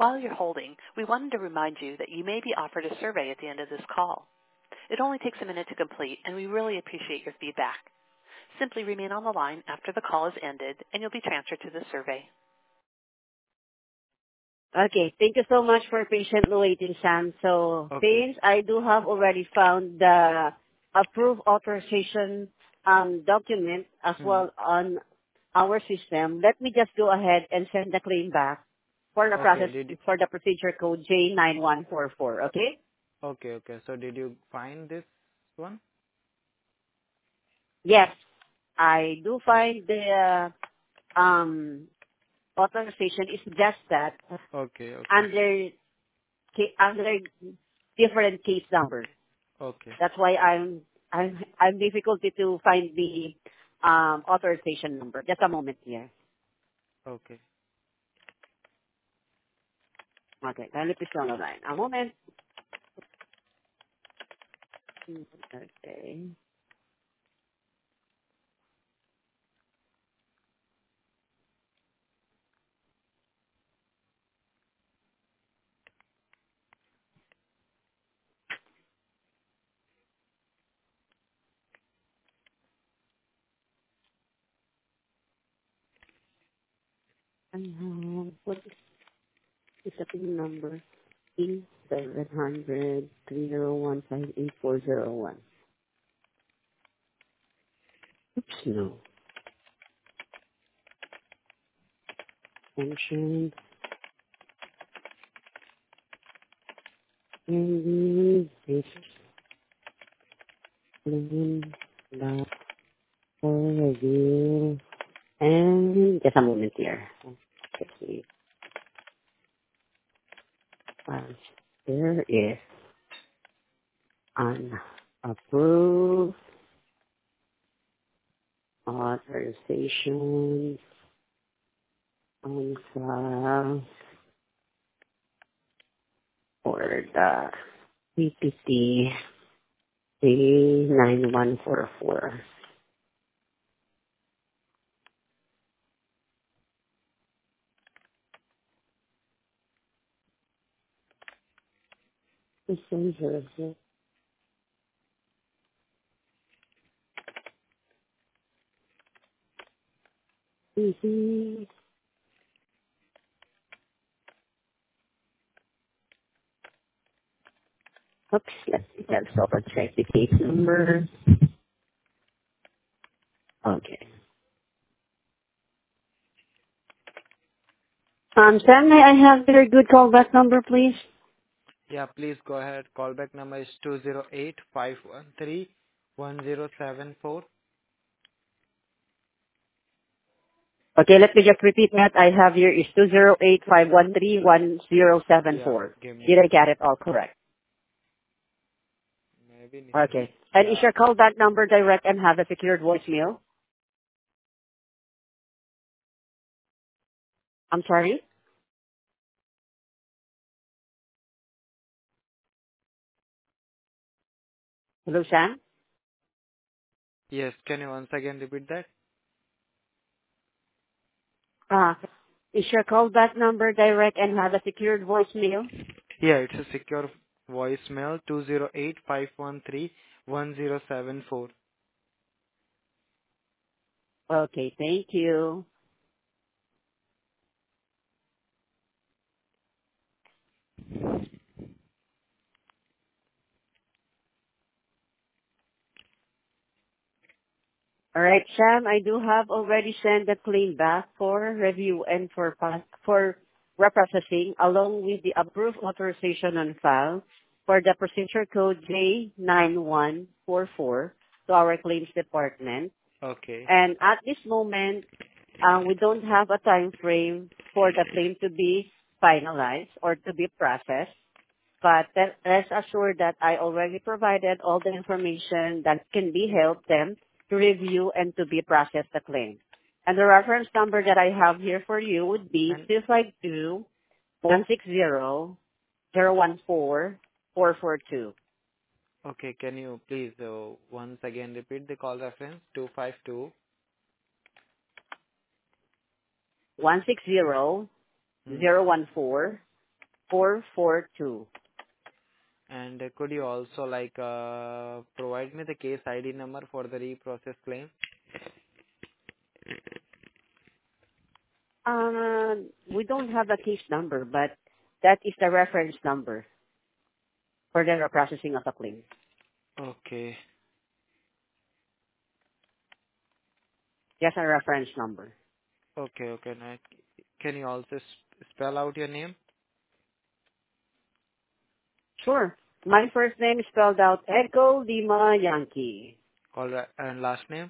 While you're holding, we wanted to remind you that you may be offered a survey at the end of this call. It only takes a minute to complete, and we really appreciate your feedback. Simply remain on the line after the call is ended, and you'll be transferred to the survey. Okay, thank you so much for patiently waiting, Sam. So, Okay. since I do have already found the approved authorization document as Hmm. well on our system, let me just go ahead and send the claim back for the Okay. process for the procedure code J9144. Okay? Okay. So did you find this one? Yes, I do Oh, find the authorization is just that okay. under under different case number. Okay. That's why I'm difficulty to find the authorization number. Just a moment here. Okay. Okay, kindly please stay on the line. A moment. Okay. What is the PIN number? E700-301-58401. Oops, no. Mentioned in this plan that for review. And just a moment here. Let's see. There is an approved authorization on file for the PPT C9144. This is easy. Oops, let's double check the case number. Okay. Sam, may I have your good callback number, please? Yeah, please go ahead. Callback number is 208-513-1074. Okay, let me just repeat that. I have here is Yeah, 208-513-1074. give me Did a I get second. it all correct? Maybe Okay. initially. And is Yeah. your callback number direct and have a secured voicemail? I'm sorry? Hello, Sam? Yes, can you once again repeat that? Uh, is your callback number direct and have a secured voicemail? Yeah, it's a secure voicemail 208-513-1074. Okay, thank you. All right, Sam, I do have already sent the claim back for review and for reprocessing along with the approved authorization on file for the procedure code J9144 to our claims department. Okay. And at this moment, we don't have a time frame for the claim to be finalized or to be processed. But rest assured that I already provided all the information that can be helped them to review and to be processed the claim. And the reference number that I have here for you would be And 252-160-014-442. okay, can you please once again repeat the call reference 252? 160-014-442. 442. And could you also like provide me the case ID number for the reprocess claim? We don't have a case number, but that is the reference number for the processing of a claim. Okay. Just a reference number. Okay. Okay. Now, can you also spell out your name? Sure. My first name is spelled out Echo Lima Yankee. All right. And last name?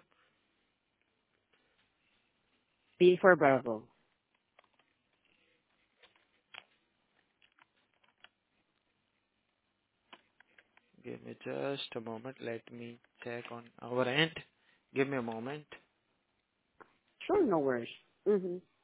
B for Bravo. Give me just a moment. Let me check on our end. Give me a moment. Sure, no worries. Mm-hmm.